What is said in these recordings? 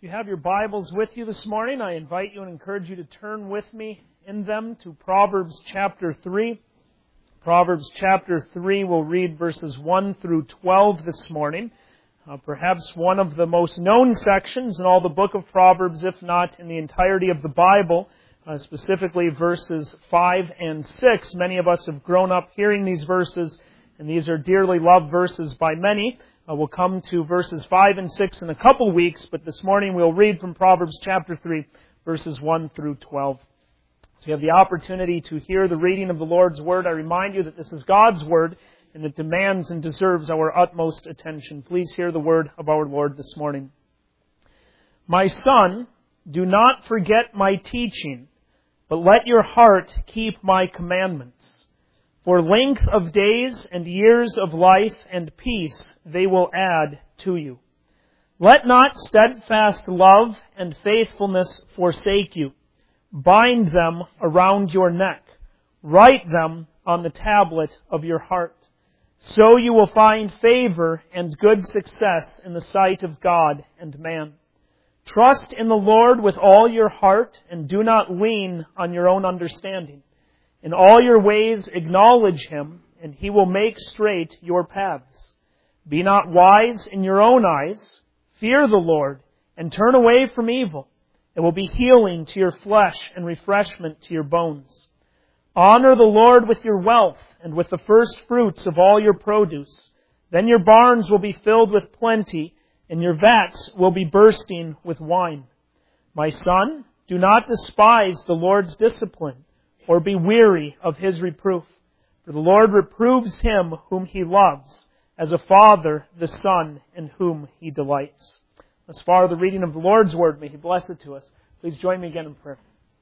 If you have your Bibles with you this morning, I invite you and encourage you to turn with me in them to Proverbs chapter 3. Proverbs chapter 3, we'll read verses 1 through 12 this morning. Perhaps one of the most known sections in all the book of Proverbs, if not in the entirety of the Bible, specifically verses 5 and 6. Many of us have grown up hearing these verses, and these are dearly loved verses by many. We'll come to verses 5 and 6 in a couple weeks, but this morning we'll read from Proverbs chapter 3, verses 1 through 12. So you have the opportunity to hear the reading of the Lord's Word. I remind you that this is God's Word, and it demands and deserves our utmost attention. Please hear the word of our Lord this morning. My son, do not forget my teaching, but let your heart keep my commandments. For length of days and years of life and peace they will add to you. Let not steadfast love and faithfulness forsake you. Bind them around your neck. Write them on the tablet of your heart. So you will find favor and good success in the sight of God and man. Trust in the Lord with all your heart and do not lean on your own understanding. In all your ways acknowledge Him, and He will make straight your paths. Be not wise in your own eyes. Fear the Lord, and turn away from evil. It will be healing to your flesh and refreshment to your bones. Honor the Lord with your wealth, and with the first fruits of all your produce. Then your barns will be filled with plenty, and your vats will be bursting with wine. My son, do not despise the Lord's discipline, or be weary of His reproof. For the Lord reproves him whom He loves, as a father the son in whom He delights. As far as the reading of the Lord's Word, may He bless it to us. Please join me again in prayer.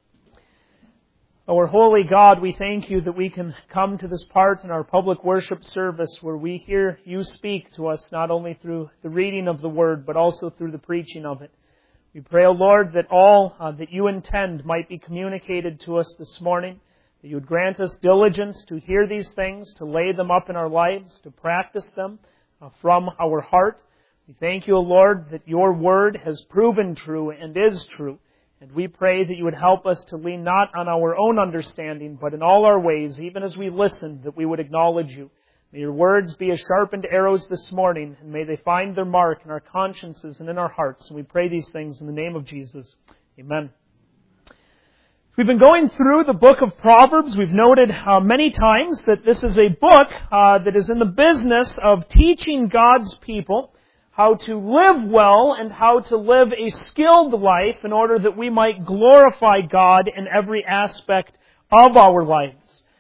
Our holy God, we thank You that we can come to this part in our public worship service where we hear You speak to us not only through the reading of the Word, but also through the preaching of it. We pray, O Lord, that all that You intend might be communicated to us this morning, that You would grant us diligence to hear these things, to lay them up in our lives, to practice them from our heart. We thank You, O Lord, that Your Word has proven true and is true, and we pray that You would help us to lean not on our own understanding, but in all our ways, even as we listen, that we would acknowledge You. May Your words be as sharpened arrows this morning, and may they find their mark in our consciences and in our hearts. And we pray these things in the name of Jesus. Amen. We've been going through the book of Proverbs. We've noted many times that this is a book that is in the business of teaching God's people how to live well and how to live a skilled life in order that we might glorify God in every aspect of our lives.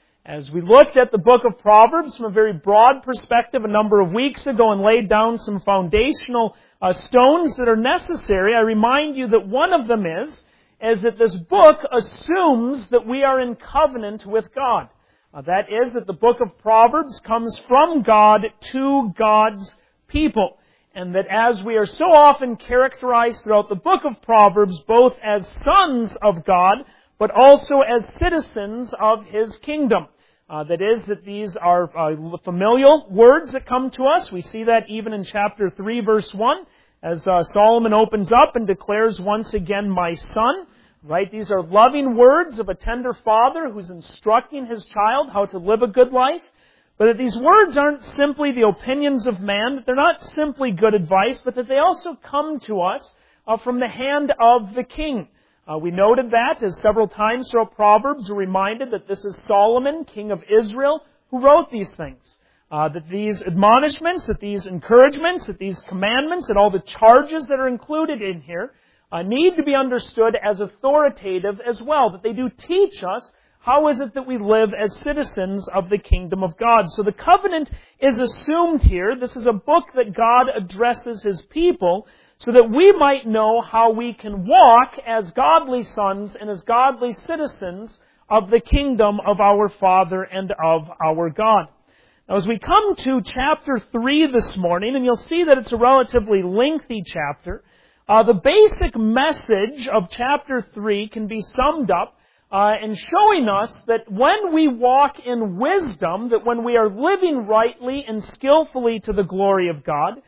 As we looked at the book of Proverbs from a very broad perspective a number of weeks ago and laid down some foundational stones that are necessary, I remind you that one of them is that this book assumes that we are in covenant with God. That is, that the book of Proverbs comes from God to God's people. And that as we are so often characterized throughout the book of Proverbs, both as sons of God, but also as citizens of His kingdom. That is, that these are familial words that come to us. We see that even in chapter 3, verse 1, as Solomon opens up and declares once again, my son. Right? These are loving words of a tender father who's instructing his child how to live a good life. But that these words aren't simply the opinions of man, that they're not simply good advice, but that they also come to us from the hand of the king. We noted that as several times throughout Proverbs we're reminded that this is Solomon, king of Israel, who wrote these things. That these admonishments, that these encouragements, that these commandments, and all the charges that are included in here need to be understood as authoritative as well. That they do teach us how is it that we live as citizens of the kingdom of God. So the covenant is assumed here. This is a book that God addresses His people so that we might know how we can walk as godly sons and as godly citizens of the kingdom of our Father and of our God. Now, as we come to chapter 3 this morning, and you'll see that it's a relatively lengthy chapter, the basic message of chapter 3 can be summed up in showing us that when we walk in wisdom, that when we are living rightly and skillfully to the glory of God,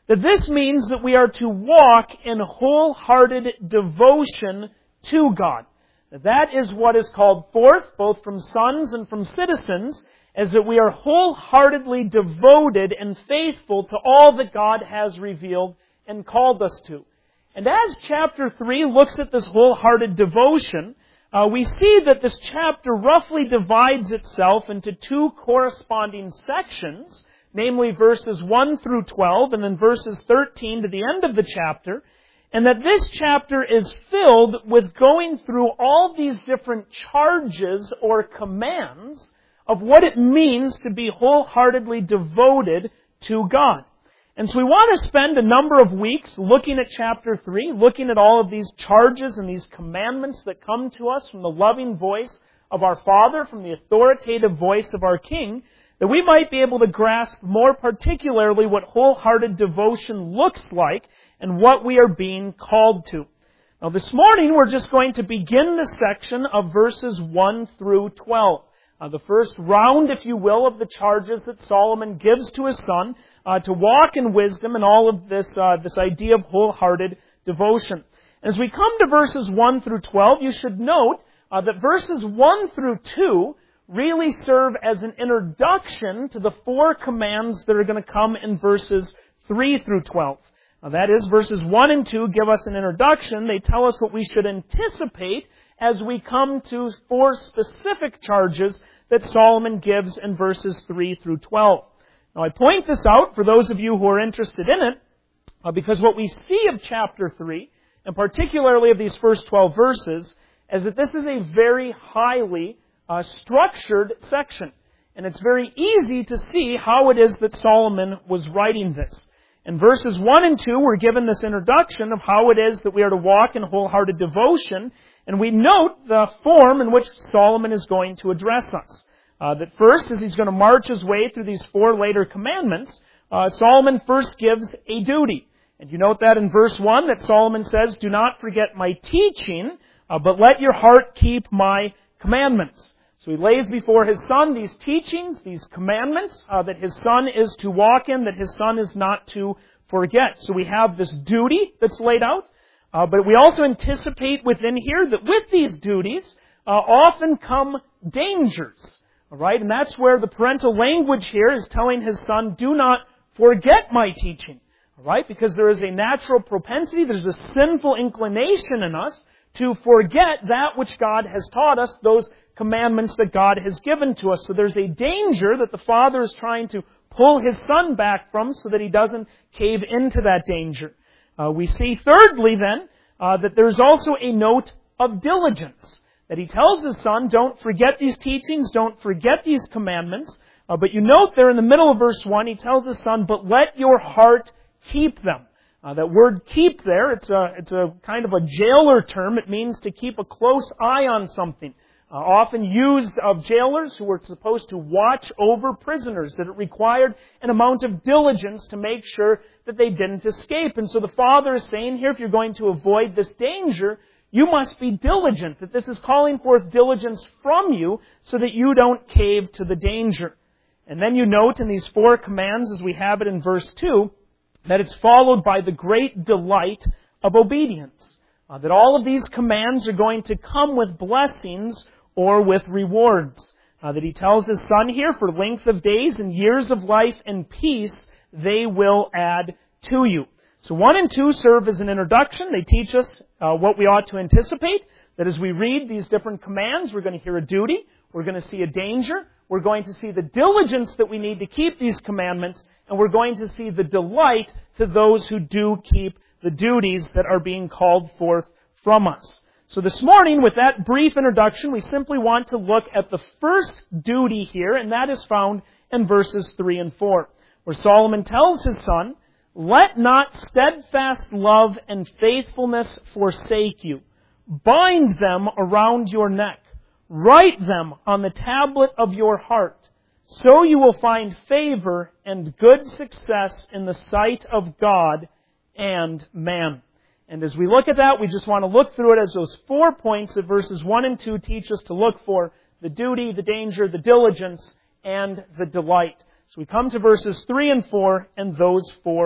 that this means that we are to walk in wholehearted devotion to God. That is what is called forth, both from sons and from citizens, as that we are wholeheartedly devoted and faithful to all that God has revealed and called us to. And as chapter 3 looks at this wholehearted devotion, we see that this chapter roughly divides itself into two corresponding sections, namely verses 1 through 12 and then verses 13 to the end of the chapter, and that this chapter is filled with going through all these different charges or commands of what it means to be wholeheartedly devoted to God. And so we want to spend a number of weeks looking at chapter 3, looking at all of these charges and these commandments that come to us from the loving voice of our Father, from the authoritative voice of our King, that we might be able to grasp more particularly what wholehearted devotion looks like and what we are being called to. Now this morning we're just going to begin the section of verses 1 through 12. The first round, if you will, of the charges that Solomon gives to his son to walk in wisdom and all of this idea of wholehearted devotion. As we come to verses 1 through 12, you should note that verses 1 through 2 really serve as an introduction to the four commands that are going to come in verses 3 through 12. Now that is, verses 1 and 2 give us an introduction. They tell us what we should anticipate as we come to four specific charges that Solomon gives in verses 3 through 12. Now I point this out for those of you who are interested in it, because what we see of chapter 3, and particularly of these first 12 verses, is that this is a very highly structured section. And it's very easy to see how it is that Solomon was writing this. In verses 1 and 2, we're given this introduction of how it is that we are to walk in wholehearted devotion, and we note the form in which Solomon is going to address us. That first, as he's going to march his way through these four later commandments, Solomon first gives a duty. And you note that in verse 1 that Solomon says, "Do not forget my teaching, but let your heart keep my commandments." So he lays before his son these teachings, these commandments that his son is to walk in, that his son is not to forget. So we have this duty that's laid out, but we also anticipate within here that with these duties often come dangers. All right, and that's where the parental language here is telling his son, "Do not forget my teaching." All right, because there is a natural propensity, there's a sinful inclination in us to forget that which God has taught us, those commandments that God has given to us. So there's a danger that the father is trying to pull his son back from so that he doesn't cave into that danger. We see thirdly then that there's also a note of diligence. That he tells his son, don't forget these teachings, don't forget these commandments. But you note there in the middle of verse 1, he tells his son, but let your heart keep them. That word keep there, it's a kind of a jailer term. It means to keep a close eye on something. Often used of jailers who were supposed to watch over prisoners, that it required an amount of diligence to make sure that they didn't escape. And so the father is saying here, if you're going to avoid this danger, you must be diligent, that this is calling forth diligence from you so that you don't cave to the danger. And then you note in these four commands, as we have it in verse 2, that it's followed by the great delight of obedience. That all of these commands are going to come with blessings or with rewards. That he tells his son here, for length of days and years of life and peace, they will add to you. So 1 and 2 serve as an introduction. They teach us what we ought to anticipate. That as we read these different commands, we're going to hear a duty, we're going to see a danger, we're going to see the diligence that we need to keep these commandments, and we're going to see the delight to those who do keep the duties that are being called forth from us. So this morning, with that brief introduction, we simply want to look at the first duty here, and that is found in verses 3 and 4, where Solomon tells his son, let not steadfast love and faithfulness forsake you. Bind them around your neck. Write them on the tablet of your heart. So you will find favor and good success in the sight of God and man. And as we look at that, we just want to look through it as those 4 points that verses 1 and 2 teach us to look for: the duty, the danger, the diligence, and the delight. So we come to verses 3 and 4 and those 4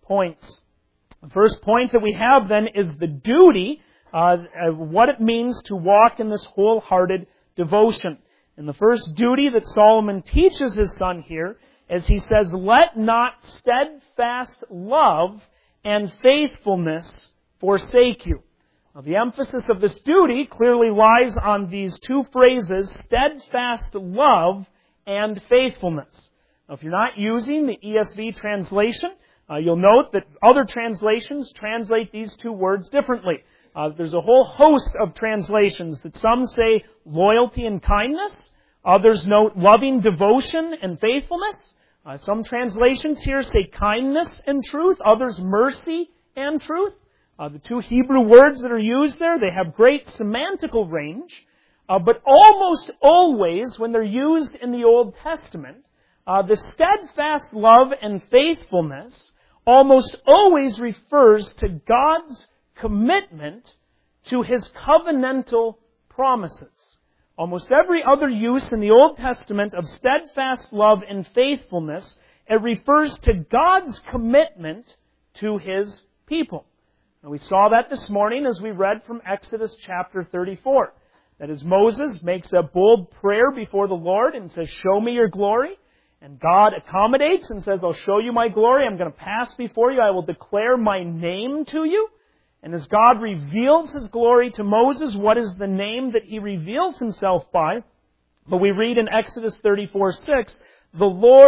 points. The first point that we have then is the duty, what it means to walk in this wholehearted devotion. And the first duty that Solomon teaches his son here is he says, "Let not steadfast love and faithfulness forsake you." Now, the emphasis of this duty clearly lies on these two phrases, steadfast love and faithfulness. Now, if you're not using the ESV translation, you'll note that other translations translate these two words differently. There's a whole host of translations that some say loyalty and kindness. Others note loving devotion and faithfulness. Some translations here say kindness and truth. Others mercy and truth. The two Hebrew words that are used there, they have great semantical range. But almost always, when they're used in the Old Testament, the steadfast love and faithfulness almost always refers to God's commitment to His covenantal promises. Almost every other use in the Old Testament of steadfast love and faithfulness, it refers to God's commitment to His people. And we saw that this morning as we read from Exodus chapter 34. That as Moses makes a bold prayer before the Lord and says, "Show me your glory." And God accommodates and says, "I'll show you my glory. I'm going to pass before you. I will declare my name to you." And as God reveals His glory to Moses, what is the name that He reveals Himself by? But we read in Exodus 34:6, the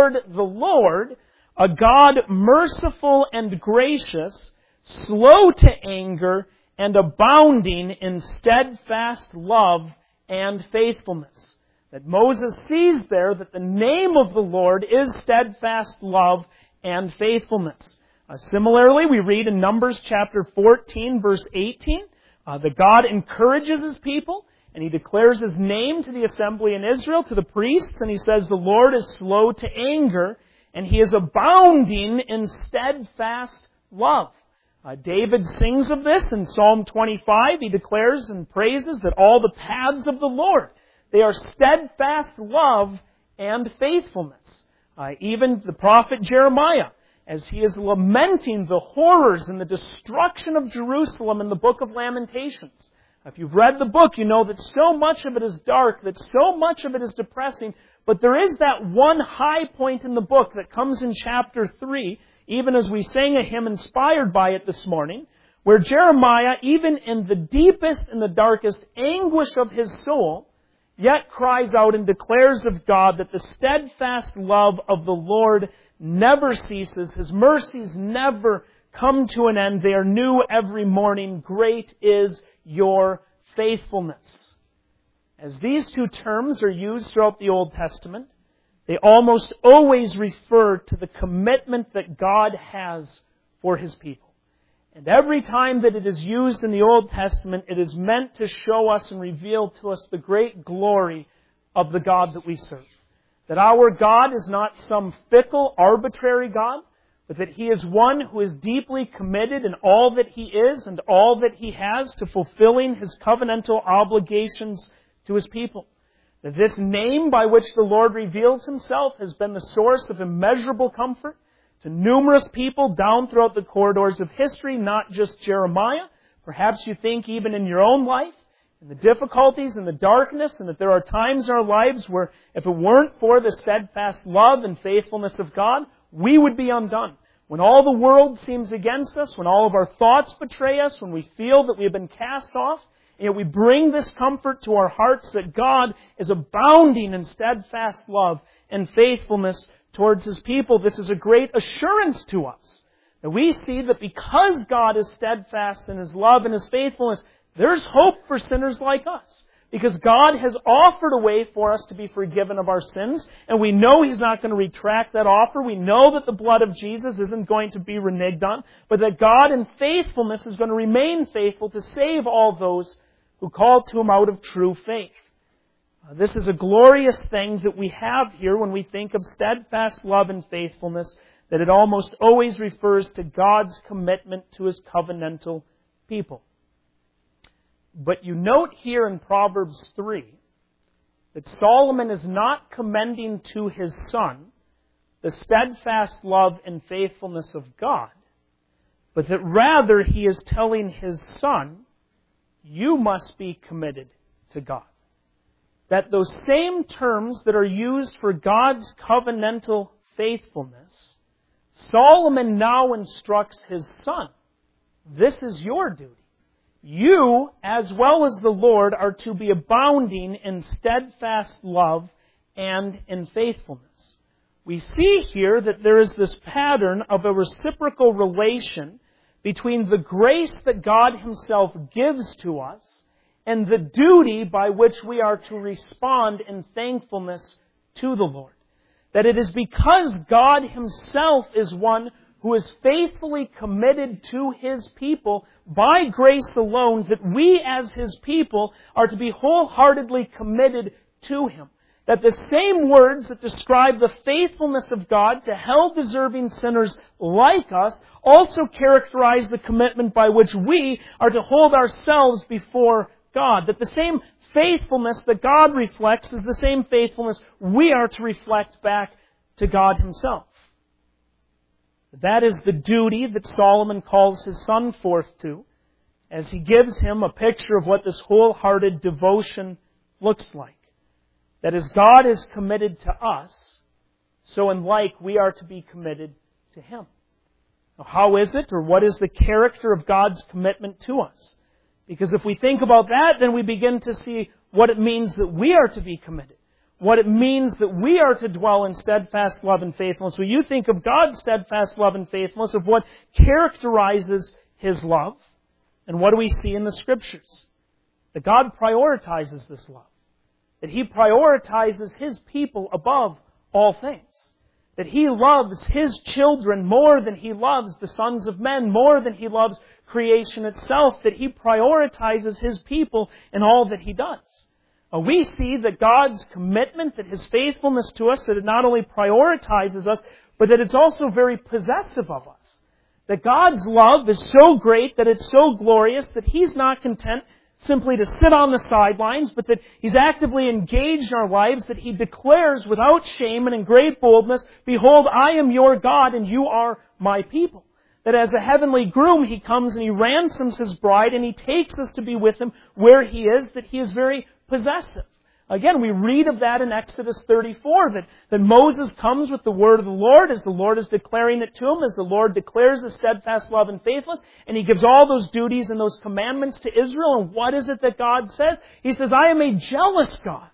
Lord, a God merciful and gracious, slow to anger, and abounding in steadfast love and faithfulness." That Moses sees there that the name of the Lord is steadfast love and faithfulness. Similarly, we read in Numbers chapter 14, verse 18, that God encourages His people, and He declares His name to the assembly in Israel, to the priests, and He says, "The Lord is slow to anger, and He is abounding in steadfast love." David sings of this in Psalm 25. He declares and praises that all the paths of the Lord, they are steadfast love and faithfulness. Even the prophet Jeremiah, as he is lamenting the horrors and the destruction of Jerusalem in the book of Lamentations. If you've read the book, you know that so much of it is dark, that so much of it is depressing, but there is that one high point in the book that comes in chapter 3, even as we sang a hymn inspired by it this morning, where Jeremiah, even in the deepest and the darkest anguish of his soul, yet cries out and declares of God that the steadfast love of the Lord never ceases. His mercies never come to an end. They are new every morning. Great is your faithfulness. As these two terms are used throughout the Old Testament, they almost always refer to the commitment that God has for His people. And every time that it is used in the Old Testament, it is meant to show us and reveal to us the great glory of the God that we serve. That our God is not some fickle, arbitrary God, but that He is one who is deeply committed in all that He is and all that He has to fulfilling His covenantal obligations to His people. That this name by which the Lord reveals Himself has been the source of immeasurable comfort to numerous people down throughout the corridors of history, not just Jeremiah. Perhaps you think even in your own life, in the difficulties and the darkness, and that there are times in our lives where if it weren't for the steadfast love and faithfulness of God, we would be undone. When all the world seems against us, when all of our thoughts betray us, when we feel that we have been cast off, and we bring this comfort to our hearts that God is abounding in steadfast love and faithfulness towards His people. This is a great assurance to us. That we see that because God is steadfast in His love and His faithfulness, there's hope for sinners like us. Because God has offered a way for us to be forgiven of our sins, and we know He's not going to retract that offer. We know that the blood of Jesus isn't going to be reneged on, but that God in faithfulness is going to remain faithful to save all those who call to Him out of true faith. This is a glorious thing that we have here when we think of steadfast love and faithfulness, that it almost always refers to God's commitment to His covenantal people. But you note here in Proverbs 3 that Solomon is not commending to his son the steadfast love and faithfulness of God, but that rather he is telling his son, you must be committed to God. That those same terms that are used for God's covenantal faithfulness, Solomon now instructs his son. This is your duty. You, as well as the Lord, are to be abounding in steadfast love and in faithfulness. We see here that there is this pattern of a reciprocal relation between the grace that God Himself gives to us and the duty by which we are to respond in thankfulness to the Lord. That it is because God Himself is one who is faithfully committed to His people by grace alone that we as His people are to be wholeheartedly committed to Him. That the same words that describe the faithfulness of God to hell-deserving sinners like us also characterize the commitment by which we are to hold ourselves before God. That the same faithfulness that God reflects is the same faithfulness we are to reflect back to God Himself. That is the duty that Solomon calls his son forth to, as he gives him a picture of what this wholehearted devotion looks like. That as God is committed to us, so in like we are to be committed to Him. Now, how is it, or what is the character of God's commitment to us? Because if we think about that, then we begin to see what it means that we are to be committed. What it means that we are to dwell in steadfast love and faithfulness. When you think of God's steadfast love and faithfulness, of what characterizes His love, and what do we see in the Scriptures? That God prioritizes this love. That He prioritizes His people above all things. That He loves His children more than He loves the sons of men, more than He loves creation itself. That He prioritizes His people in all that He does. We see that God's commitment, that His faithfulness to us, that it not only prioritizes us, but that it's also very possessive of us. That God's love is so great, that it's so glorious, that He's not content simply to sit on the sidelines, but that He's actively engaged in our lives, that He declares without shame and in great boldness, behold, I am your God and you are my people. That as a heavenly groom, He comes and He ransoms His bride and He takes us to be with Him where He is, that He is very possessive. Again, we read of that in Exodus 34, that Moses comes with the word of the Lord as the Lord is declaring it to him, as the Lord declares His steadfast love and faithfulness, and He gives all those duties and those commandments to Israel. And what is it that God says? He says, I am a jealous God.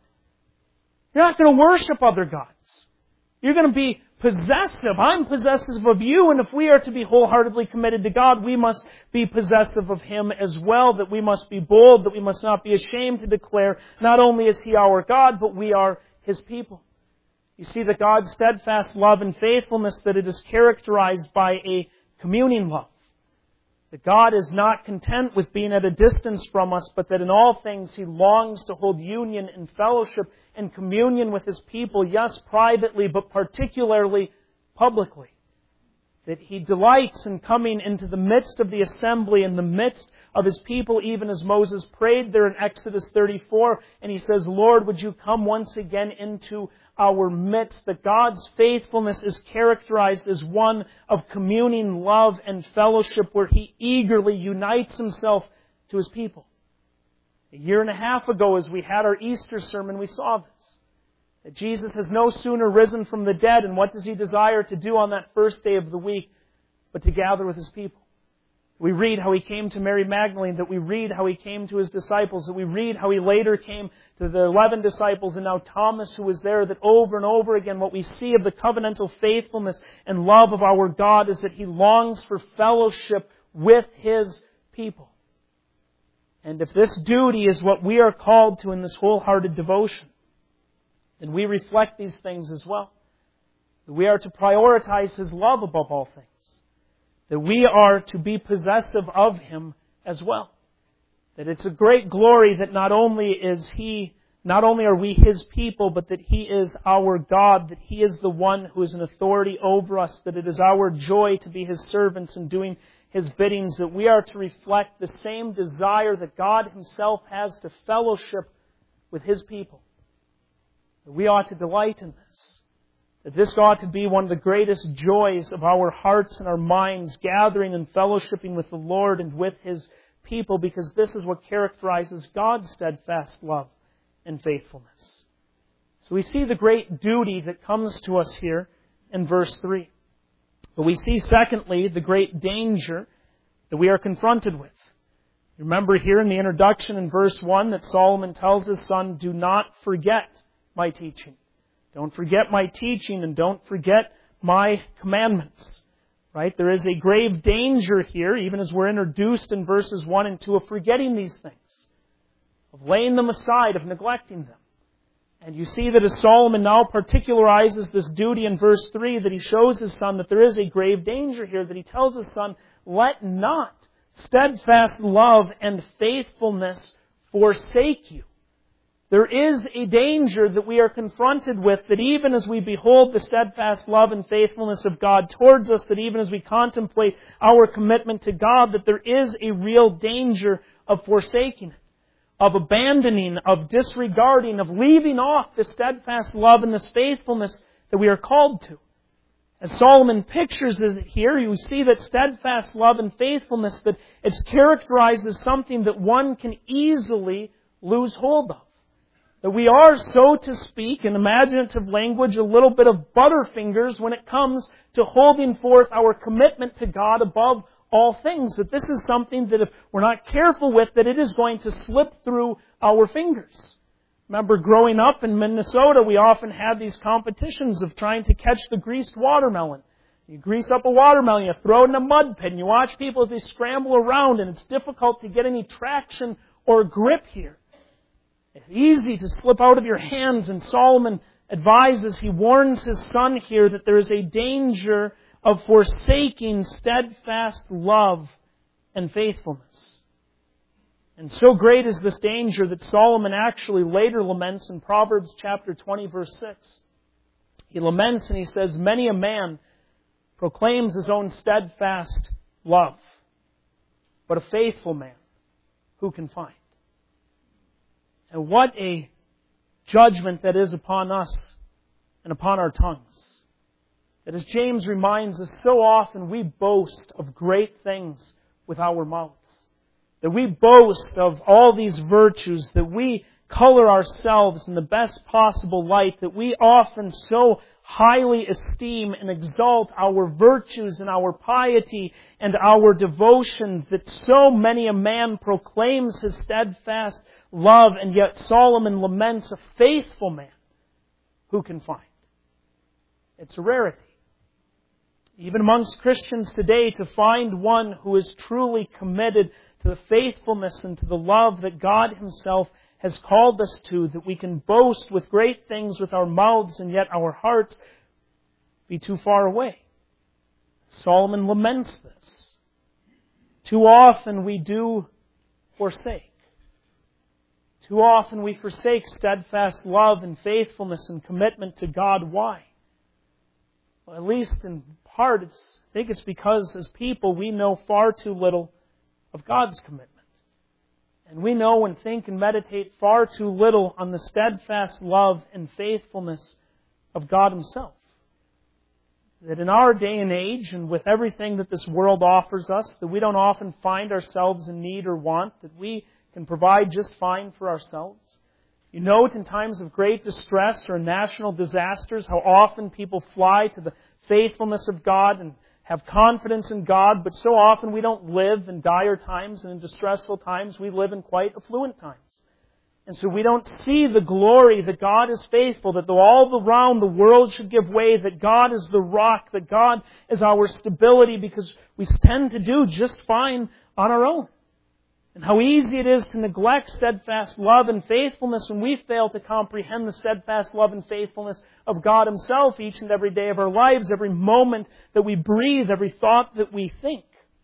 You're not going to worship other gods. You're going to be possessive. I'm possessive of you, and if we are to be wholeheartedly committed to God, we must be possessive of Him as well, that we must be bold, that we must not be ashamed to declare not only is He our God, but we are His people. You see that God's steadfast love and faithfulness, that it is characterized by a communing love. That God is not content with being at a distance from us, but that in all things He longs to hold union and fellowship and communion with His people, yes, privately, but particularly publicly. That He delights in coming into the midst of the assembly, in the midst of His people, even as Moses prayed there in Exodus 34, and he says, Lord, would you come once again into our midst? That God's faithfulness is characterized as one of communing love and fellowship, where He eagerly unites Himself to His people. A year and a half ago, as we had our Easter sermon, we saw this. That Jesus has no sooner risen from the dead, and what does He desire to do on that first day of the week but to gather with His people? We read how He came to Mary Magdalene, that we read how He came to His disciples, that we read how He later came to the 11 disciples, and now Thomas who was there, that over and over again what we see of the covenantal faithfulness and love of our God is that He longs for fellowship with His people. And if this duty is what we are called to in this wholehearted devotion, then we reflect these things as well. That we are to prioritize His love above all things. That we are to be possessive of Him as well. That it's a great glory that not only are we His people, but that He is our God, that He is the one who is an authority over us, that it is our joy to be His servants and doing His biddings, that we are to reflect the same desire that God Himself has to fellowship with His people. That we ought to delight in this. That this ought to be one of the greatest joys of our hearts and our minds, gathering and fellowshipping with the Lord and with His people, because this is what characterizes God's steadfast love and faithfulness. So we see the great duty that comes to us here in verse 3. But we see, secondly, the great danger that we are confronted with. Remember here in the introduction in verse 1 that Solomon tells his son, "Do not forget my teaching." Don't forget my teaching and don't forget my commandments. Right? There is a grave danger here, even as we're introduced in verses 1 and 2, of forgetting these things, of laying them aside, of neglecting them. And you see that as Solomon now particularizes this duty in verse 3, that he shows his son that there is a grave danger here, that he tells his son, "Let not steadfast love and faithfulness forsake you." There is a danger that we are confronted with, that even as we behold the steadfast love and faithfulness of God towards us, that even as we contemplate our commitment to God, that there is a real danger of forsaking it, of abandoning, of disregarding, of leaving off the steadfast love and this faithfulness that we are called to. As Solomon pictures it here, you see that steadfast love and faithfulness, that it's characterized as something that one can easily lose hold of. That we are, so to speak, in imaginative language, a little bit of butterfingers when it comes to holding forth our commitment to God above all things. That this is something that if we're not careful with, that it is going to slip through our fingers. Remember, growing up in Minnesota, we often had these competitions of trying to catch the greased watermelon. You grease up a watermelon, you throw it in a mud pit, and you watch people as they scramble around, and it's difficult to get any traction or grip here. It's easy to slip out of your hands, and Solomon advises, he warns his son here that there is a danger of forsaking steadfast love and faithfulness. And so great is this danger that Solomon actually later laments in Proverbs chapter 20, verse 6. He laments and he says, "Many a man proclaims his own steadfast love, but a faithful man who can find?" And what a judgment that is upon us and upon our tongues. That as James reminds us, so often we boast of great things with our mouths. That we boast of all these virtues, that we color ourselves in the best possible light, that we often so highly esteem and exalt our virtues and our piety and our devotion, that so many a man proclaims his steadfast love, and yet Solomon laments a faithful man who can find. It's a rarity. Even amongst Christians today, to find one who is truly committed to the faithfulness and to the love that God Himself has called us to, that we can boast with great things with our mouths and yet our hearts be too far away. Solomon laments this. Too often we do forsake. Too often we forsake steadfast love and faithfulness and commitment to God. Why? Well, at least in part, I think it's because as people we know far too little of God's commitment. And we know and think and meditate far too little on the steadfast love and faithfulness of God Himself. That in our day and age, and with everything that this world offers us, that we don't often find ourselves in need or want, that we can provide just fine for ourselves. You note in times of great distress or national disasters how often people fly to the faithfulness of God and have confidence in God, but so often we don't live in dire times and in distressful times. We live in quite affluent times. And so we don't see the glory that God is faithful, that though all around the world should give way, that God is the rock, that God is our stability, because we tend to do just fine on our own. And how easy it is to neglect steadfast love and faithfulness when we fail to comprehend the steadfast love and faithfulness of God Himself each and every day of our lives, every moment that we breathe, every thought that we think.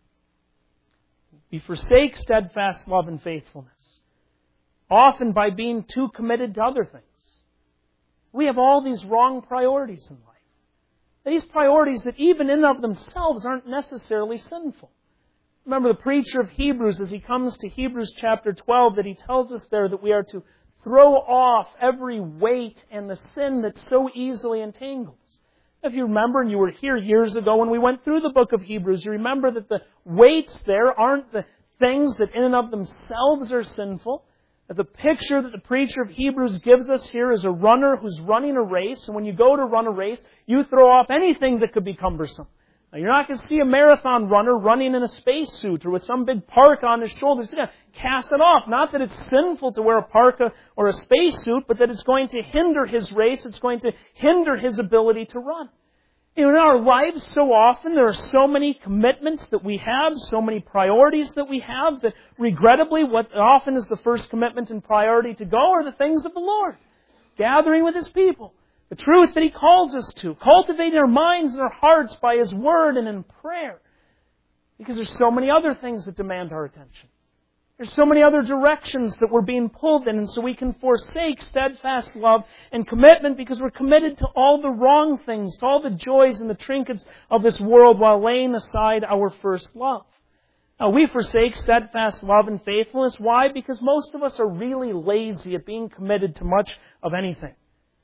We forsake steadfast love and faithfulness, often by being too committed to other things. We have all these wrong priorities in life. These priorities that even in of themselves aren't necessarily sinful. Remember the preacher of Hebrews, as he comes to Hebrews chapter 12, that he tells us there that we are to throw off every weight and the sin that so easily entangles. If you remember, and you were here years ago when we went through the book of Hebrews, you remember that the weights there aren't the things that in and of themselves are sinful. That the picture that the preacher of Hebrews gives us here is a runner who's running a race, and when you go to run a race, you throw off anything that could be cumbersome. Now, you're not going to see a marathon runner running in a spacesuit or with some big parka on his shoulders. He's going to cast it off. Not that it's sinful to wear a parka or a spacesuit, but that it's going to hinder his race. It's going to hinder his ability to run. In our lives, so often, there are so many commitments that we have, so many priorities that we have, that regrettably, what often is the first commitment and priority to go are the things of the Lord. Gathering with His people. The truth that He calls us to. Cultivating our minds and our hearts by His Word and in prayer. Because there's so many other things that demand our attention. There's so many other directions that we're being pulled in, and so we can forsake steadfast love and commitment because we're committed to all the wrong things, to all the joys and the trinkets of this world while laying aside our first love. Now, we forsake steadfast love and faithfulness. Why? Because most of us are really lazy at being committed to much of anything.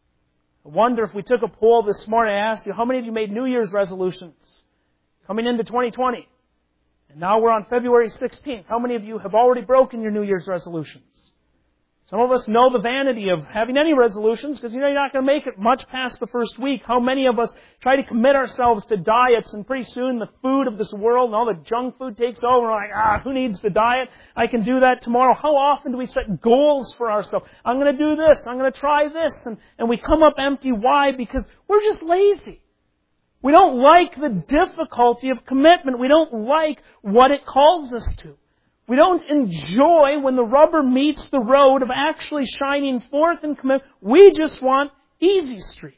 I wonder if we took a poll this morning, I asked you, how many of you made New Year's resolutions coming into 2020? And now we're on February 16th. How many of you have already broken your New Year's resolutions? Some of us know the vanity of having any resolutions because you're not going to make it much past the first week. How many of us try to commit ourselves to diets and pretty soon the food of this world and all the junk food takes over. We're like, who needs the diet? I can do that tomorrow. How often do we set goals for ourselves? I'm going to do this. I'm going to try this. And we come up empty. Why? Because we're just lazy. We don't like the difficulty of commitment. We don't like what it calls us to. We don't enjoy when the rubber meets the road of actually shining forth in commitment. We just want easy street.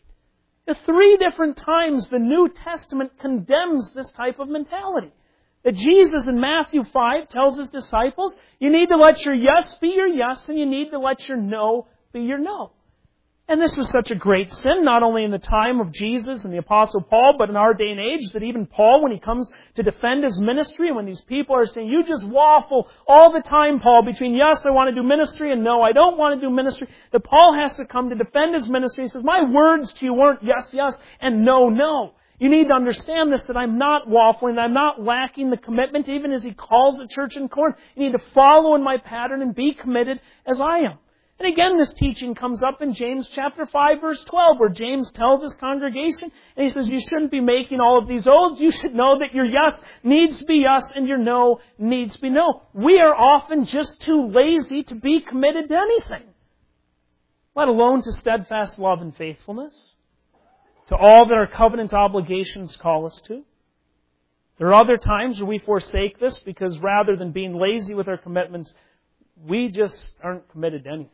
3 different times the New Testament condemns this type of mentality. That Jesus in Matthew 5 tells His disciples, you need to let your yes be your yes and you need to let your no be your no. And this was such a great sin, not only in the time of Jesus and the Apostle Paul, but in our day and age, that even Paul, when he comes to defend his ministry, when these people are saying, you just waffle all the time, Paul, between yes, I want to do ministry, and no, I don't want to do ministry, that Paul has to come to defend his ministry. He says, my words to you weren't yes, yes, and no, no. You need to understand this, that I'm not waffling, that I'm not lacking the commitment, even as he calls the church in Corinth. You need to follow in my pattern and be committed as I am. And again, this teaching comes up in James chapter 5, verse 12, where James tells his congregation, and he says, you shouldn't be making all of these oaths. You should know that your yes needs to be yes and your no needs to be no. We are often just too lazy to be committed to anything, let alone to steadfast love and faithfulness, to all that our covenant obligations call us to. There are other times where we forsake this because rather than being lazy with our commitments, we just aren't committed to anything.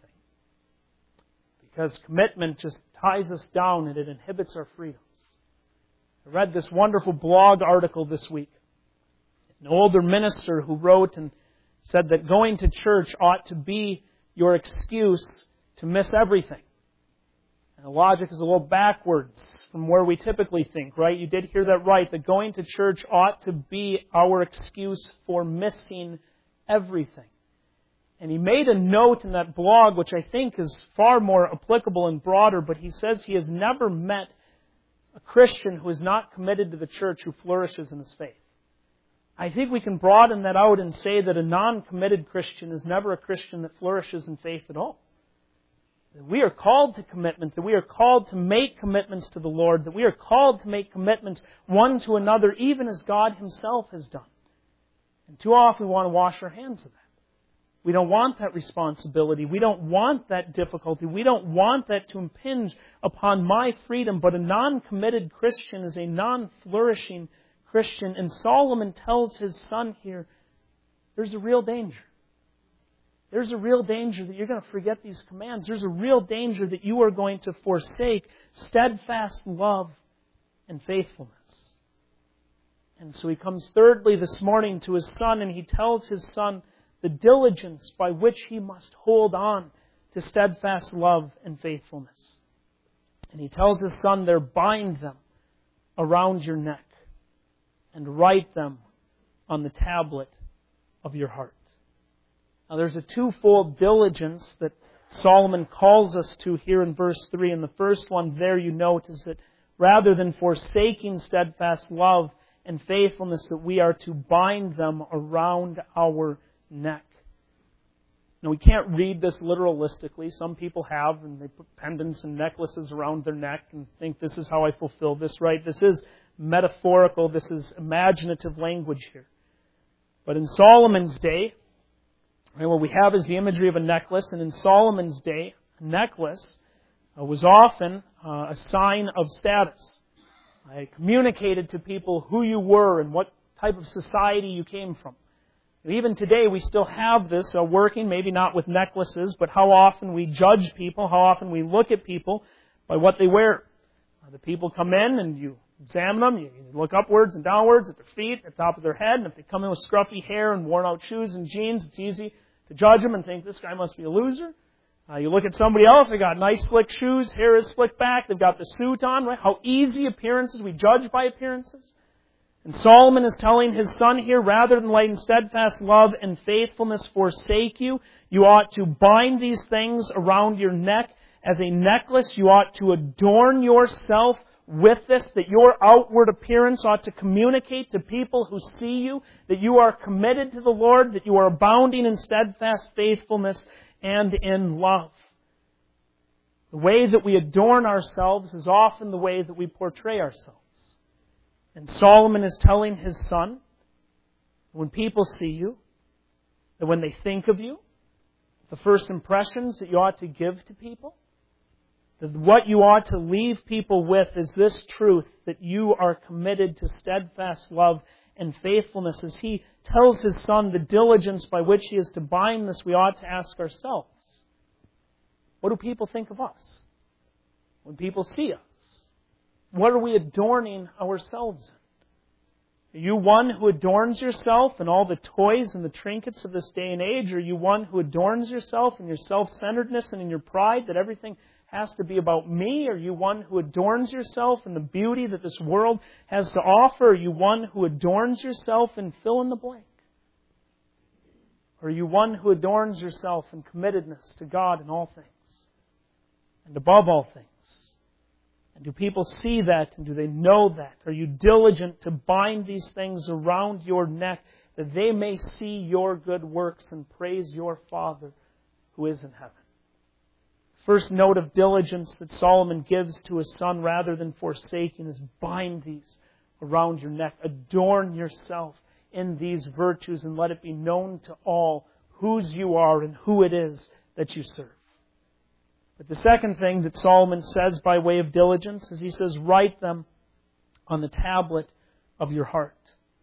Because commitment just ties us down and it inhibits our freedoms. I read this wonderful blog article this week. An older minister who wrote and said that going to church ought to be your excuse to miss everything. And the logic is a little backwards from where we typically think, right? You did hear that right, that going to church ought to be our excuse for missing everything. And he made a note in that blog, which I think is far more applicable and broader, but he says he has never met a Christian who is not committed to the church who flourishes in his faith. I think we can broaden that out and say that a non-committed Christian is never a Christian that flourishes in faith at all. That we are called to commitment, that we are called to make commitments to the Lord, that we are called to make commitments one to another, even as God Himself has done. And too often we want to wash our hands of that. We don't want that responsibility. We don't want that difficulty. We don't want that to impinge upon my freedom. But a non-committed Christian is a non-flourishing Christian. And Solomon tells his son here, there's a real danger. There's a real danger that you're going to forget these commands. There's a real danger that you are going to forsake steadfast love and faithfulness. And so he comes thirdly this morning to his son and he tells his son the diligence by which he must hold on to steadfast love and faithfulness. And he tells his son there, bind them around your neck and write them on the tablet of your heart. Now there's a twofold diligence that Solomon calls us to here in verse 3. And the first one there you note is that rather than forsaking steadfast love and faithfulness, that we are to bind them around our neck. Now, we can't read this literalistically. Some people have, and they put pendants and necklaces around their neck and think this is how I fulfill this, right? This is metaphorical. This is imaginative language here. But in Solomon's day, what we have is the imagery of a necklace, and in Solomon's day, a necklace was often a sign of status. It communicated to people who you were and what type of society you came from. Even today, we still have this working, maybe not with necklaces, but how often we judge people, how often we look at people by what they wear. The people come in and you examine them, you look upwards and downwards at their feet, at the top of their head, and if they come in with scruffy hair and worn out shoes and jeans, it's easy to judge them and think, this guy must be a loser. You look at somebody else, they got nice slick shoes, hair is slicked back, they've got the suit on, right? How easy appearances, we judge by appearances. And Solomon is telling his son here, rather than letting steadfast love and faithfulness forsake you, you ought to bind these things around your neck as a necklace. You ought to adorn yourself with this, that your outward appearance ought to communicate to people who see you that you are committed to the Lord, that you are abounding in steadfast faithfulness and in love. The way that we adorn ourselves is often the way that we portray ourselves. And Solomon is telling his son, when people see you, that when they think of you, the first impressions that you ought to give to people, that what you ought to leave people with is this truth, that you are committed to steadfast love and faithfulness. As he tells his son the diligence by which he is to bind this, we ought to ask ourselves, what do people think of us when people see us? What are we adorning ourselves in? Are you one who adorns yourself in all the toys and the trinkets of this day and age? Or are you one who adorns yourself in your self-centeredness and in your pride, that everything has to be about me? Are you one who adorns yourself in the beauty that this world has to offer? Are you one who adorns yourself in fill in the blank? Or are you one who adorns yourself in committedness to God in all things and above all things? And do people see that, and do they know that? Are you diligent to bind these things around your neck, that they may see your good works and praise your Father who is in heaven? First note of diligence that Solomon gives to his son rather than forsaking is bind these around your neck. Adorn yourself in these virtues and let it be known to all whose you are and who it is that you serve. But the second thing that Solomon says by way of diligence is he says, write them on the tablet of your heart.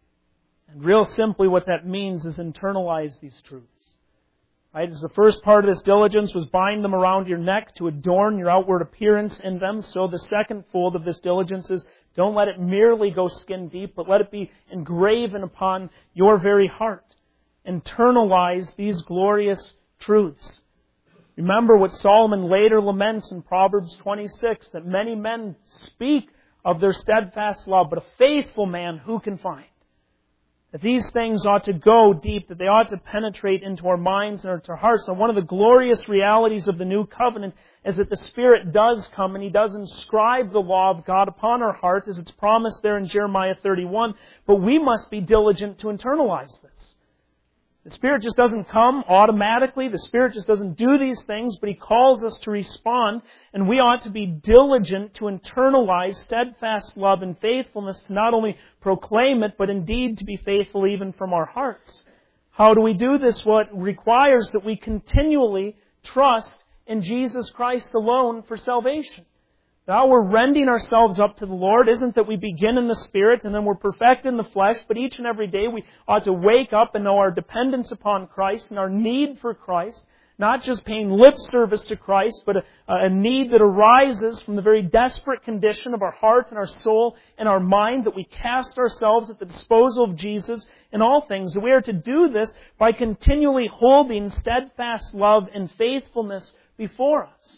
And real simply what that means is internalize these truths. Right? As the first part of this diligence was bind them around your neck to adorn your outward appearance in them, so the second fold of this diligence is don't let it merely go skin deep, but let it be engraven upon your very heart. Internalize these glorious truths. Remember what Solomon later laments in Proverbs 26, that many men speak of their steadfast love, but a faithful man who can find? That these things ought to go deep, that they ought to penetrate into our minds and into our hearts. And one of the glorious realities of the New Covenant is that the Spirit does come and He does inscribe the law of God upon our hearts, as it's promised there in Jeremiah 31. But we must be diligent to internalize this. The Spirit just doesn't come automatically. The Spirit just doesn't do these things, but He calls us to respond. And we ought to be diligent to internalize steadfast love and faithfulness, to not only proclaim it, but indeed to be faithful even from our hearts. How do we do this? Well, it requires that we continually trust in Jesus Christ alone for salvation. Now we're rending ourselves up to the Lord isn't that we begin in the Spirit and then we're perfect in the flesh, but each and every day we ought to wake up and know our dependence upon Christ and our need for Christ, not just paying lip service to Christ, but a need that arises from the very desperate condition of our heart and our soul and our mind, that we cast ourselves at the disposal of Jesus in all things. We are to do this by continually holding steadfast love and faithfulness before us.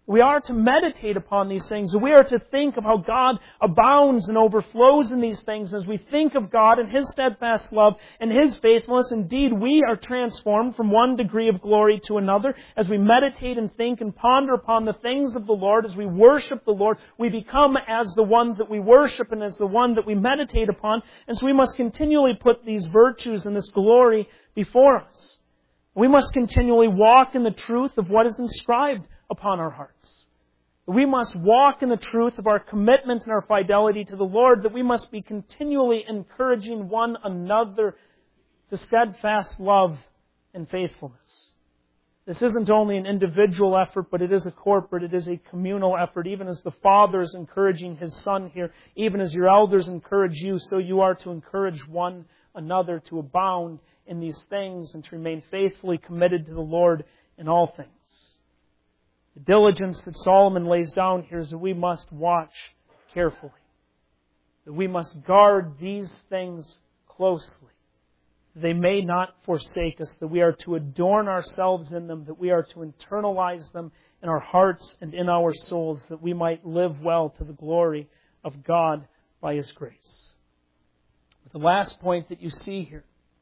We are to meditate upon these things. We are to think of how God abounds and overflows in these things. As we think of God and His steadfast love and His faithfulness, indeed we are transformed from one degree of glory to another. As we meditate and think and ponder upon the things of the Lord, as we worship the Lord, we become as the one that we worship and as the one that we meditate upon. And so we must continually put these virtues and this glory before us. We must continually walk in the truth of what is inscribed upon our hearts. We must walk in the truth of our commitment and our fidelity to the Lord, that we must be continually encouraging one another to steadfast love and faithfulness. This isn't only an individual effort, but it is a corporate, it is a communal effort. Even as the Father is encouraging His Son here, even as your elders encourage you, so you are to encourage one another to abound in these things and to remain faithfully committed to the Lord in all things. The diligence that Solomon lays down here is that we must watch carefully. That we must guard these things closely. They may not forsake us. That we are to adorn ourselves in them. That we are to internalize them in our hearts and in our souls. That we might live well to the glory of God by His grace. But the last point that you see here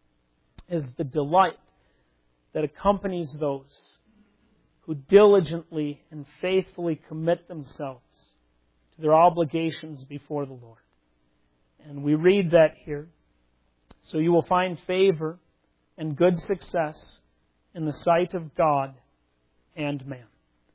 is the delight that accompanies those who diligently and faithfully commit themselves to their obligations before the Lord. And we read that here. So you will find favor and good success in the sight of God and man.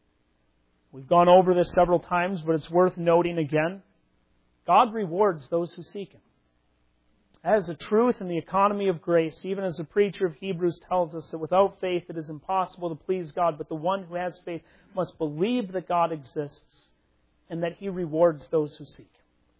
We've gone over this several times, but it's worth noting again. God rewards those who seek Him. As a truth in the economy of grace, even as the preacher of Hebrews tells us that without faith it is impossible to please God, but the one who has faith must believe that God exists and that He rewards those who seek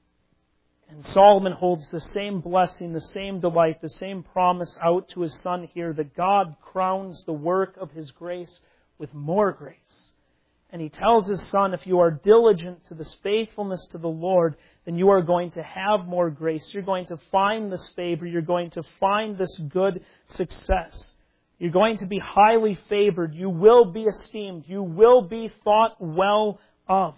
Him. And Solomon holds the same blessing, the same delight, the same promise out to his son here, that God crowns the work of His grace with more grace. And he tells his son, if you are diligent to this faithfulness to the Lord, then you are going to have more grace. You're going to find this favor. You're going to find this good success. You're going to be highly favored. You will be esteemed. You will be thought well of.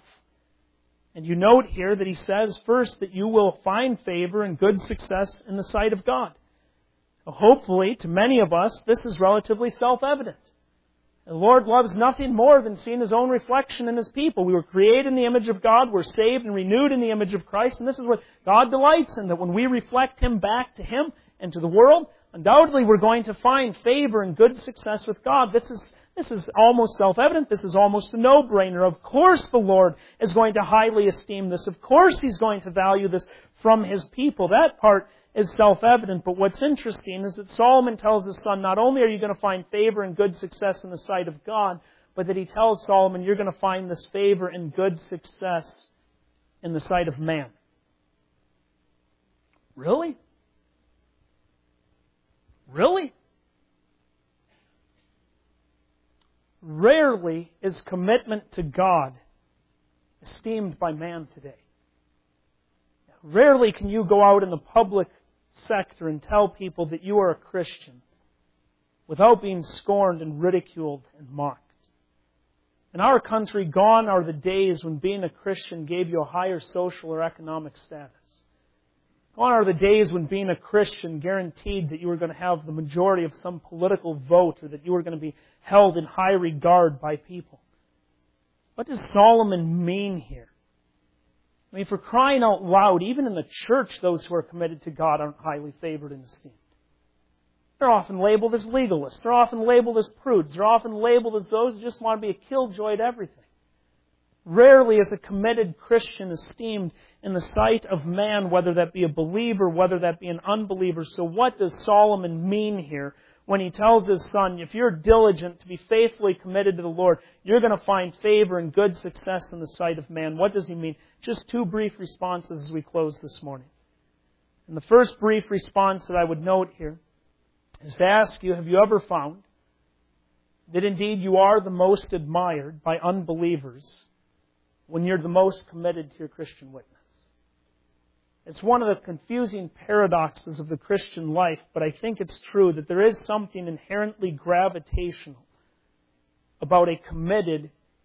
And you note here that he says first that you will find favor and good success in the sight of God. Hopefully, to many of us, this is relatively self-evident. The Lord loves nothing more than seeing His own reflection in His people. We were created in the image of God. We're saved and renewed in the image of Christ. And this is what God delights in, that when we reflect Him back to Him and to the world, undoubtedly we're going to find favor and good success with God. This is almost self-evident. This is almost a no-brainer. Of course the Lord is going to highly esteem this. Of course He's going to value this from His people. That part is self-evident. But what's interesting is that Solomon tells his son, not only are you going to find favor and good success in the sight of God, but that he tells Solomon, you're going to find this favor and good success in the sight of man. Really? Really? Rarely is commitment to God esteemed by man today. Rarely can you go out in the public sector and tell people that you are a Christian without being scorned and ridiculed and mocked. In our country, gone are the days when being a Christian gave you a higher social or economic status. Gone are the days when being a Christian guaranteed that you were going to have the majority of some political vote or that you were going to be held in high regard by people. What does Solomon mean here? I mean, for crying out loud, even in the church, those who are committed to God aren't highly favored and esteemed. They're often labeled as legalists. They're often labeled as prudes. They're often labeled as those who just want to be a killjoy at everything. Rarely is a committed Christian esteemed in the sight of man, whether that be a believer, whether that be an unbeliever. So what does Solomon mean here when he tells his son, if you're diligent to be faithfully committed to the Lord, you're going to find favor and good success in the sight of man? What does he mean? Just two brief responses as we close this morning. And the first brief response that I would note here is to ask you, have you ever found that indeed you are the most admired by unbelievers when you're the most committed to your Christian witness? It's one of the confusing paradoxes of the Christian life, but I think it's true that there is something inherently gravitational about a committed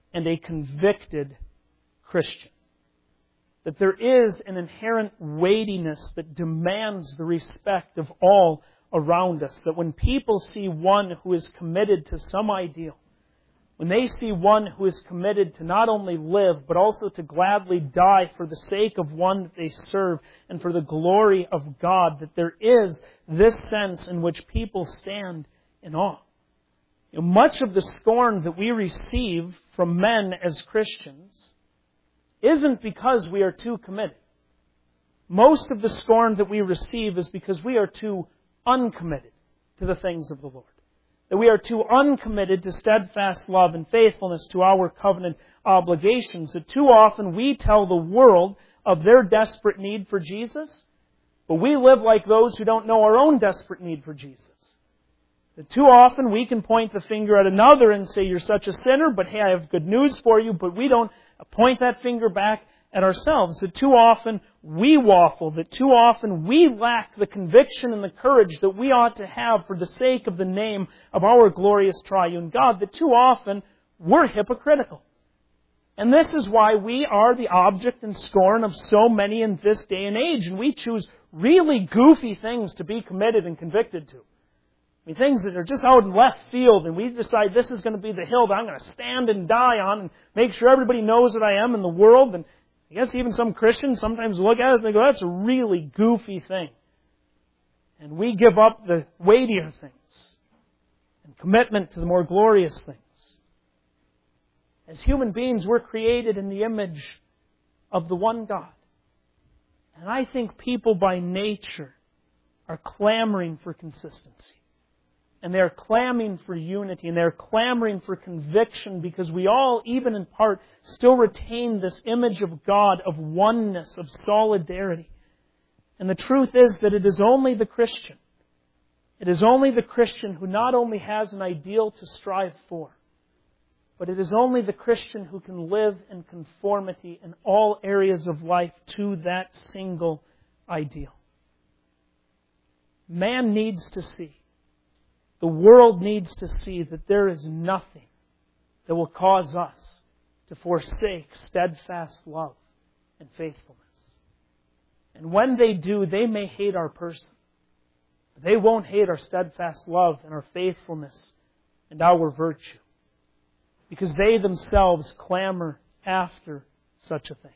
and a convicted Christian. That there is an inherent weightiness that demands the respect of all around us. That when people see one who is committed to some ideal, when they see one who is committed to not only live, but also to gladly die for the sake of one that they serve and for the glory of God, that there is this sense in which people stand in awe. Much of the scorn that we receive from men as Christians isn't because we are too committed. Most of the scorn that we receive is because we are too uncommitted to the things of the Lord. That we are too uncommitted to steadfast love and faithfulness to our covenant obligations. That too often we tell the world of their desperate need for Jesus, but we live like those who don't know our own desperate need for Jesus. That too often we can point the finger at another and say, you're such a sinner, but hey, I have good news for you, but we don't point that finger back at ourselves. That too often we waffle, that too often we lack the conviction and the courage that we ought to have for the sake of the name of our glorious triune God, that too often we're hypocritical. And this is why we are the object and scorn of so many in this day and age, and we choose really goofy things to be committed and convicted to. I mean, things that are just out in left field, and we decide this is going to be the hill that I'm going to stand and die on and make sure everybody knows that I am in the world. And I guess even some Christians sometimes look at us and they go, that's a really goofy thing. And we give up the weightier things and commitment to the more glorious things. As human beings, we're created in the image of the one God. And I think people by nature are clamoring for consistency. And they're clamoring for unity, and they're clamoring for conviction, because we all, even in part, still retain this image of God, of oneness, of solidarity. And the truth is that it is only the Christian. It is only the Christian who not only has an ideal to strive for, but it is only the Christian who can live in conformity in all areas of life to that single ideal. Man needs to see, the world needs to see that there is nothing that will cause us to forsake steadfast love and faithfulness. And when they do, they may hate our person. But they won't hate our steadfast love and our faithfulness and our virtue, because they themselves clamor after such a thing.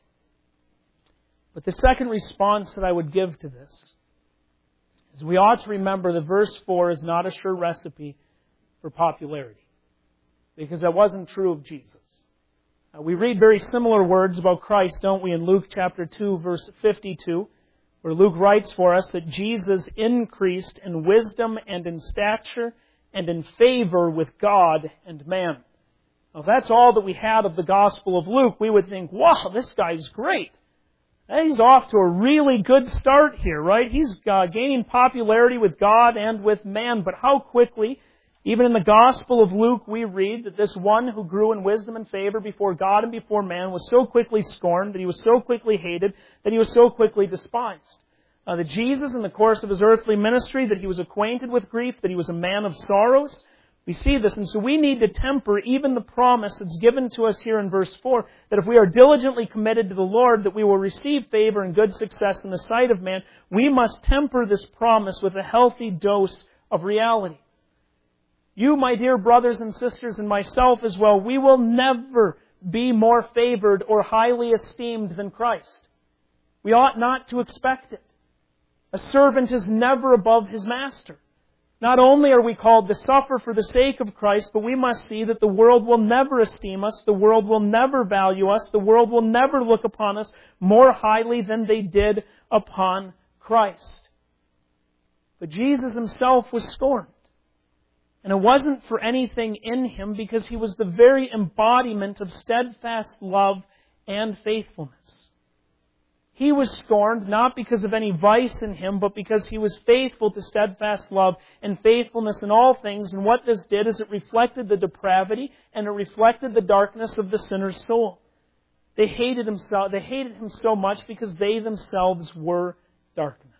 But the second response that I would give to this is we ought to remember that verse 4 is not a sure recipe for popularity, because that wasn't true of Jesus. We read very similar words about Christ, don't we, in Luke chapter 2, verse 52, where Luke writes for us that Jesus increased in wisdom and in stature and in favor with God and man. Now, if that's all that we had of the Gospel of Luke, we would think, wow, this guy's great. He's off to a really good start here, right? He's gaining popularity with God and with man. But how quickly, even in the Gospel of Luke, we read that this one who grew in wisdom and favor before God and before man was so quickly scorned, that he was so quickly hated, that he was so quickly despised. That Jesus, in the course of his earthly ministry, that he was acquainted with grief, that he was a man of sorrows. We see this, and so we need to temper even the promise that's given to us here in verse 4, that if we are diligently committed to the Lord, that we will receive favor and good success in the sight of man. We must temper this promise with a healthy dose of reality. You, my dear brothers and sisters, and myself as well, we will never be more favored or highly esteemed than Christ. We ought not to expect it. A servant is never above his master. Not only are we called to suffer for the sake of Christ, but we must see that the world will never esteem us, the world will never value us, the world will never look upon us more highly than they did upon Christ. But Jesus himself was scorned. And it wasn't for anything in him, because he was the very embodiment of steadfast love and faithfulness. He was scorned not because of any vice in him, but because he was faithful to steadfast love and faithfulness in all things. And what this did is it reflected the depravity and it reflected the darkness of the sinner's soul. They hated him so much because they themselves were darkness.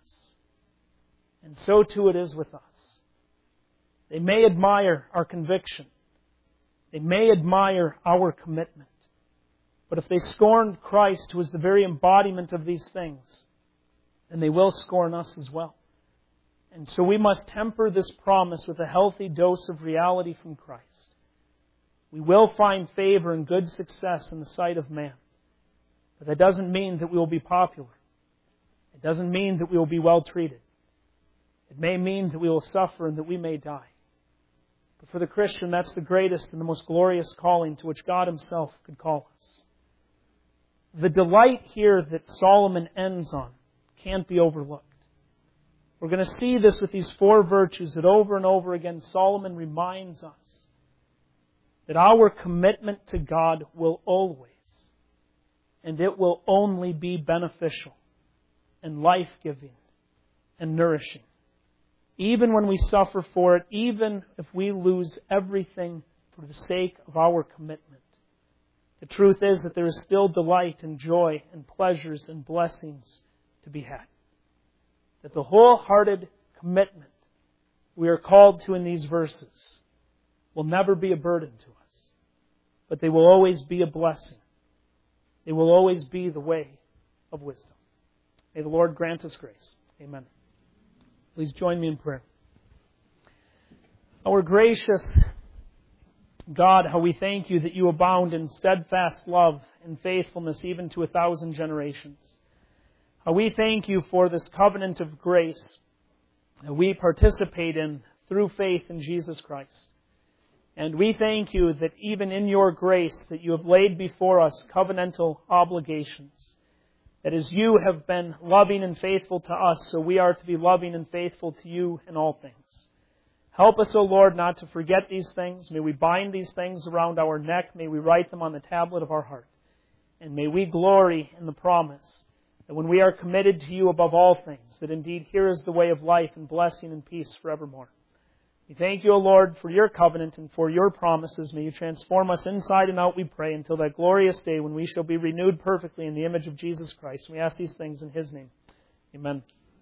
And so too it is with us. They may admire our conviction, They may admire our commitment. But if they scorned Christ, who is the very embodiment of these things, then they will scorn us as well. And so we must temper this promise with a healthy dose of reality from Christ. We will find favor and good success in the sight of man. But that doesn't mean that we will be popular. It doesn't mean that we will be well treated. It may mean that we will suffer and that we may die. But for the Christian, that's the greatest and the most glorious calling to which God Himself could call us. The delight here that Solomon ends on can't be overlooked. We're going to see this with these four virtues that over and over again Solomon reminds us that our commitment to God will always and it will only be beneficial and life-giving and nourishing. Even when we suffer for it, even if we lose everything for the sake of our commitment. The truth is that there is still delight and joy and pleasures and blessings to be had. That the wholehearted commitment we are called to in these verses will never be a burden to us, but they will always be a blessing. They will always be the way of wisdom. May the Lord grant us grace. Amen. Please join me in prayer. Our gracious God, how we thank You that You abound in steadfast love and faithfulness even to 1,000 generations. How we thank You for this covenant of grace that we participate in through faith in Jesus Christ. And we thank You that even in Your grace that You have laid before us covenantal obligations. That as You have been loving and faithful to us, so we are to be loving and faithful to You in all things. Help us, O Lord, not to forget these things. May we bind these things around our neck. May we write them on the tablet of our heart. And may we glory in the promise that when we are committed to You above all things, that indeed here is the way of life and blessing and peace forevermore. We thank You, O Lord, for Your covenant and for Your promises. May You transform us inside and out, we pray, until that glorious day when we shall be renewed perfectly in the image of Jesus Christ. We ask these things in His name. Amen.